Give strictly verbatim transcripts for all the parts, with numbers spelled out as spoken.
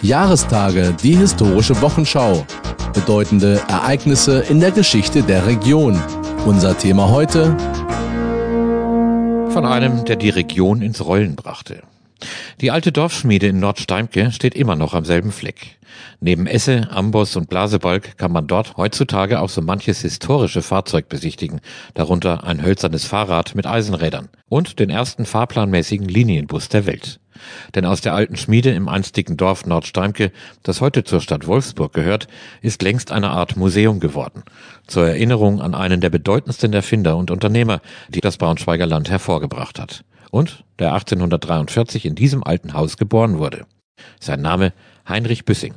Jahrestage, die historische Wochenschau. Bedeutende Ereignisse in der Geschichte der Region. Unser Thema heute: Von einem, der die Region ins Rollen brachte. Die alte Dorfschmiede in Nordsteimke steht immer noch am selben Fleck. Neben Esse, Amboss und Blasebalg kann man dort heutzutage auch so manches historische Fahrzeug besichtigen, darunter ein hölzernes Fahrrad mit Eisenrädern und den ersten fahrplanmäßigen Linienbus der Welt. Denn aus der alten Schmiede im einstigen Dorf Nordsteimke, das heute zur Stadt Wolfsburg gehört, ist längst eine Art Museum geworden. Zur Erinnerung an einen der bedeutendsten Erfinder und Unternehmer, die das Braunschweiger Land hervorgebracht hat. Und der achtzehnhundertdreiundvierzig in diesem alten Haus geboren wurde. Sein Name Heinrich Büssing.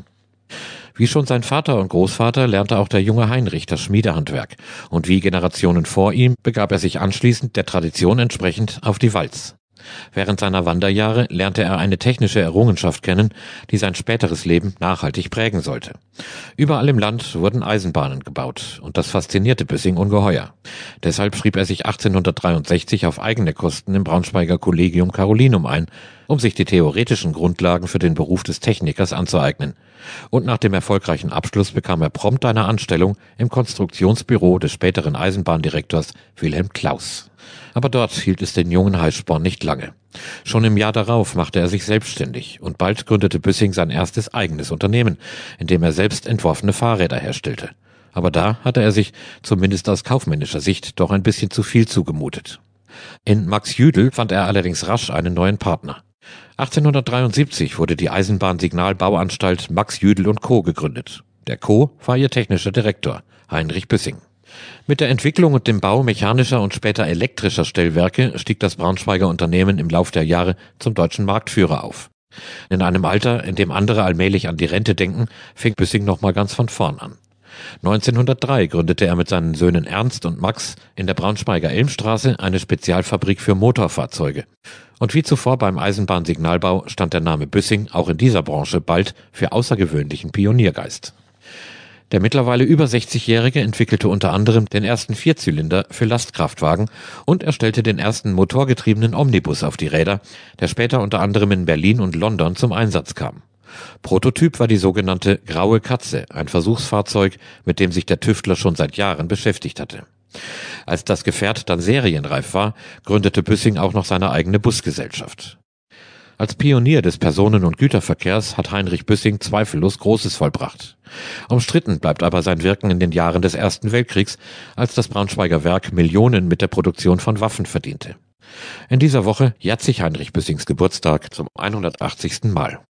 Wie schon sein Vater und Großvater lernte auch der junge Heinrich das Schmiedehandwerk. Und wie Generationen vor ihm begab er sich anschließend der Tradition entsprechend auf die Walz. Während seiner Wanderjahre lernte er eine technische Errungenschaft kennen, die sein späteres Leben nachhaltig prägen sollte. Überall im Land wurden Eisenbahnen gebaut und das faszinierte Büssing ungeheuer. Deshalb schrieb er sich achtzehnhundertdreiundsechzig auf eigene Kosten im Braunschweiger Collegium Carolinum ein, um sich die theoretischen Grundlagen für den Beruf des Technikers anzueignen. Und nach dem erfolgreichen Abschluss bekam er prompt eine Anstellung im Konstruktionsbüro des späteren Eisenbahndirektors Wilhelm Klaus. Aber dort hielt es den jungen Heißsporn nicht lange. Schon im Jahr darauf machte er sich selbstständig und bald gründete Büssing sein erstes eigenes Unternehmen, in dem er selbst entworfene Fahrräder herstellte. Aber da hatte er sich, zumindest aus kaufmännischer Sicht, doch ein bisschen zu viel zugemutet. In Max Jüdel fand er allerdings rasch einen neuen Partner. achtzehnhundertdreiundsiebzig wurde die Eisenbahnsignalbauanstalt Max Jüdel und Co. gegründet. Der Co. war ihr technischer Direktor, Heinrich Büssing. Mit der Entwicklung und dem Bau mechanischer und später elektrischer Stellwerke stieg das Braunschweiger Unternehmen im Lauf der Jahre zum deutschen Marktführer auf. In einem Alter, in dem andere allmählich an die Rente denken, fing Büssing nochmal ganz von vorn an. neunzehnhundertdrei gründete er mit seinen Söhnen Ernst und Max in der Braunschweiger Elmstraße eine Spezialfabrik für Motorfahrzeuge. Und wie zuvor beim Eisenbahnsignalbau stand der Name Büssing auch in dieser Branche bald für außergewöhnlichen Pioniergeist. Der mittlerweile über sechzigjährige entwickelte unter anderem den ersten Vierzylinder für Lastkraftwagen und erstellte den ersten motorgetriebenen Omnibus auf die Räder, der später unter anderem in Berlin und London zum Einsatz kam. Prototyp war die sogenannte Graue Katze, ein Versuchsfahrzeug, mit dem sich der Tüftler schon seit Jahren beschäftigt hatte. Als das Gefährt dann serienreif war, gründete Büssing auch noch seine eigene Busgesellschaft. Als Pionier des Personen- und Güterverkehrs hat Heinrich Büssing zweifellos Großes vollbracht. Umstritten bleibt aber sein Wirken in den Jahren des Ersten Weltkriegs, als das Braunschweiger Werk Millionen mit der Produktion von Waffen verdiente. In dieser Woche jährt sich Heinrich Büssings Geburtstag zum hundertachtzigsten Mal.